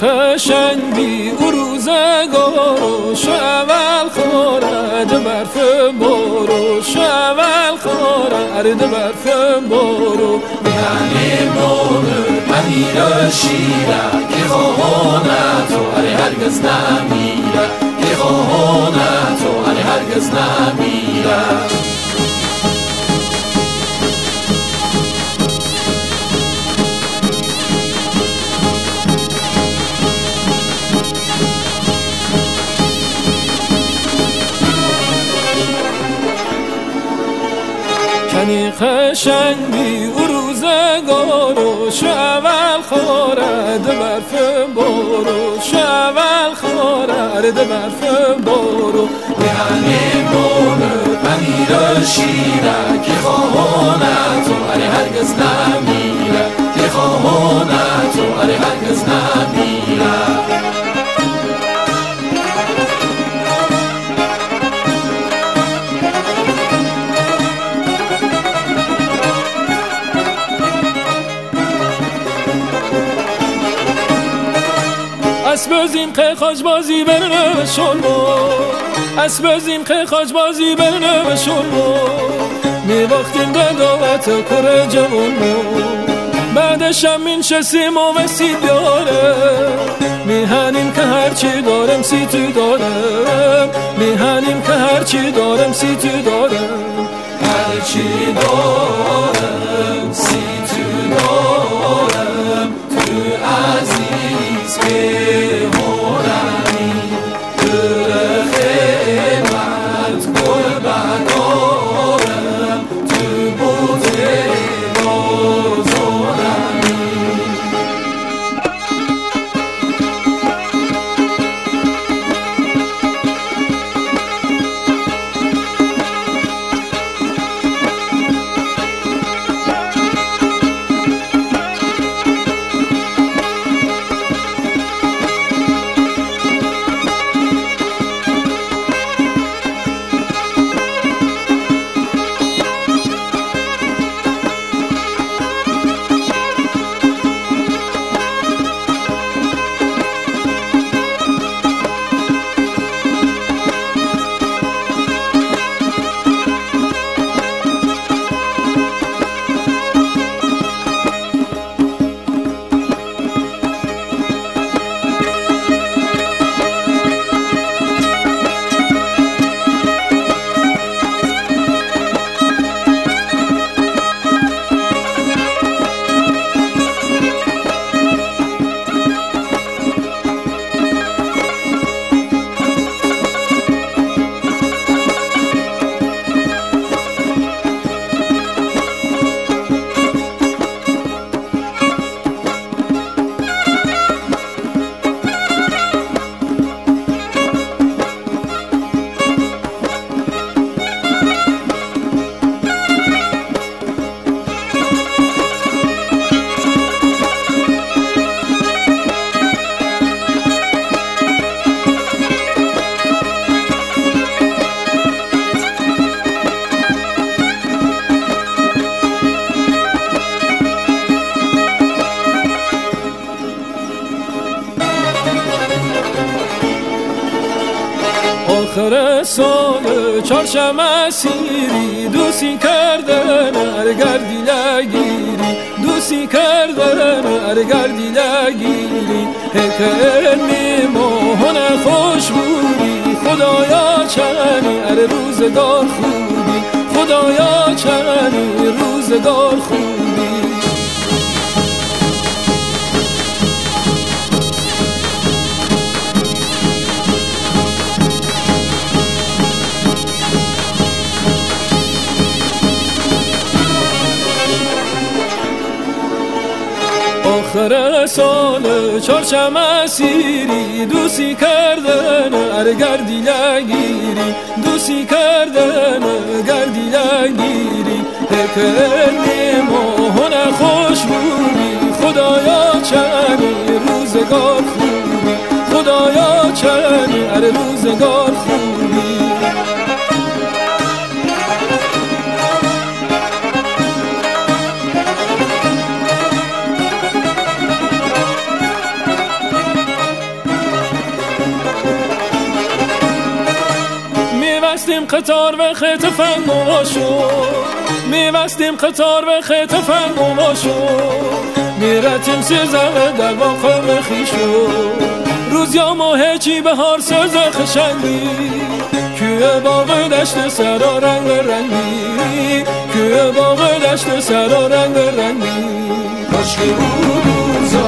قشنگی او روزگارو شول خورد برف بارو شول خورد برف بارو میهنی بارو امیر شیره که خواهانه تو هرگز نمیره که خواهانه تو هرگز نمیره کنی قشنگی او روزگارو شول خورد برف بارو شول خورد برف بارو میهنی بارو امیر شیره که خواهانه تو هرگز نمیره که خواهانه تو هرگز نمیره اسب زین خاج بازی برنه شلمو اسب زین خاج بازی برنه شلمو می وقتیم به دعوت کره جوانمو بعدش هم این شسیم و وسید بیاره میهنیم که هرچی دارم سی تو دارم میهنیم که هرچی دارم سی تو دارم هرچی دارم سی تو دارم تو عزیز بمانمی در خدمت قربت دارم تو بوت بازارمی آخر سال چهارشنبه مسیری دوستی کردن ارگردی لگیری دوستی کردن ارگردی لگیری هکرنی ماهن خوش بودی خدایا چنی ار روزگار خوبی خدایا چنی روزگار خوبی آخر سال چهارشنبه مسیری دوستی کردن ارگردی لگیری دوستی کردن گردی لگیری هکرنی ماهن خوش بودی خدایا چنی روزگار خوبی خدایا چنی ار روزگار خوبی میبستیم قطار و خیط فرماشو، میبستیم قطار و خیط فرماشو، میرتیم سیزه در باقم خیشو. روز یا ماه چی بهار سوز خشنگی، کوه باغ دشت سرا رنگ رنگی، کوه باغ دشت سرا رنگ رنگی. کاش که بود روز